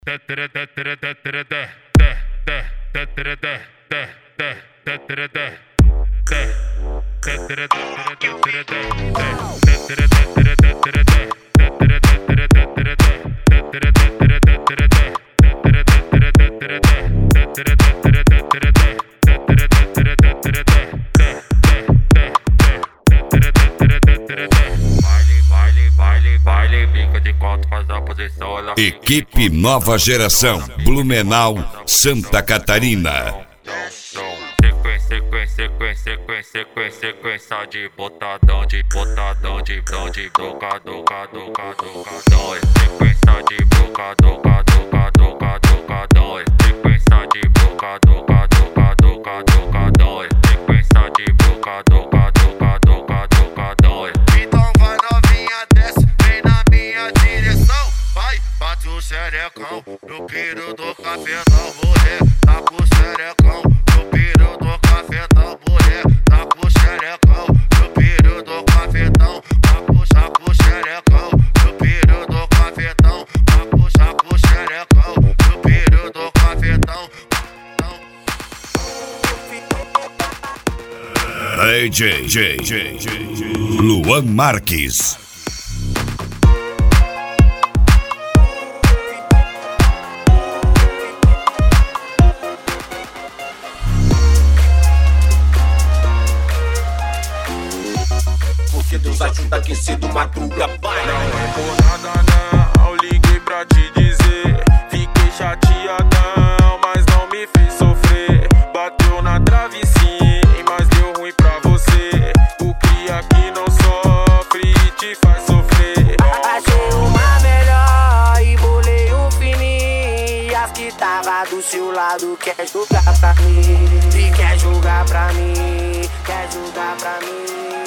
Equipe Nova Geração, Blumenau, Santa Catarina. Sequência de botadão, de brocadão. Sequência de brocadão. Sequência de brocadão. Sequência de brocadão. Então vai novinha, desce, vem na minha direção. Vai, bate o xerecão no piro do cafetão. Mulher, tá com o xerecão no piro do cafetão. Mulher, tá com o xerecão no piro do cafetão. Vai puxar com o xerecão no piro do cafetão. Vai puxar com o xerecão no piro do cafetão. DJ Luan Marques. Porque Deus ajuda quem cedo madruga, pai. Não é por nada não, liguei pra te dizer. Fiquei chateadão, mas não me fez sofrer. Bateu na trave sim, mas deu ruim pra você. O cria que não sofre e te faz sofrer. Achei uma melhor e bolei um fininho. E as que tava do seu lado quer jogar pra mim. E quer jogar pra mim, quer jogar pra mim.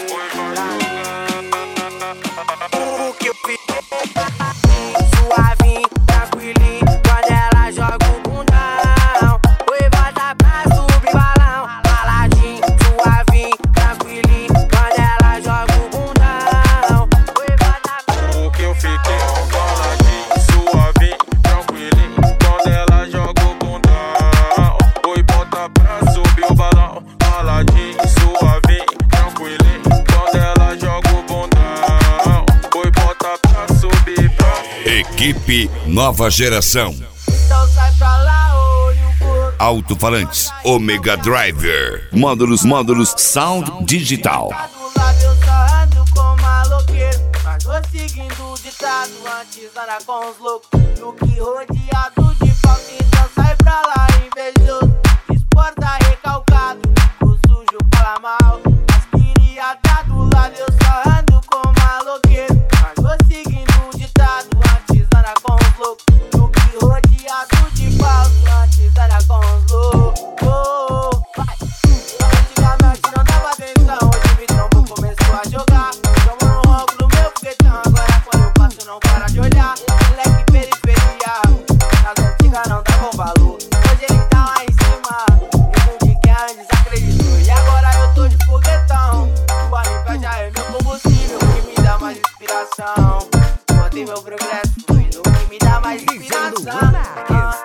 O que eu fiz suavinho, tranquilinho, quando ela joga o bundão. Oi, bota pra subir balão. Baladinho, suavinho, tranquilinho, quando ela joga o bundão. Oi, bota pra... O que eu fiquei baladinho, suavinho, tranquilinho, quando ela joga o bundão. Oi, bota pra subir o balão. Baladinho, suavinho, tranquilinho, quando ela joga o bundão. Oi, bota pra subir pra... Equipe Nova Geração. Então sai pra lá, olho gordo. Alto-falantes, Omega Driver. Módulos Sound Digital. Tá do lado eu só ando com maloqueiro, mas vou seguindo o ditado. Antes era com os loucos, do que rodeado de falta. Então sai pra lá, invejoso, esporta recalcado. O sujo fala mal, mas queria tá do lado. Eu só ando com maloqueiro, mas vou seguindo o ditado. Antes era com os loucos, do que rodeado de falta. Antes era com os loucos. Vai. Antigamente não dava atenção, hoje me trombo começou a jogar. Tomo um roubo no meu foguetão, agora quando eu passo não para de olhar. Moleque periferia, nas antigas não davam valor. Hoje ele tá lá em cima, e de quem antes acreditou. E agora eu tô de foguetão, o anipé já é meu combustível, que me dá mais inspiração. Mantém meu progresso fluindo, que me dá mais inspiração.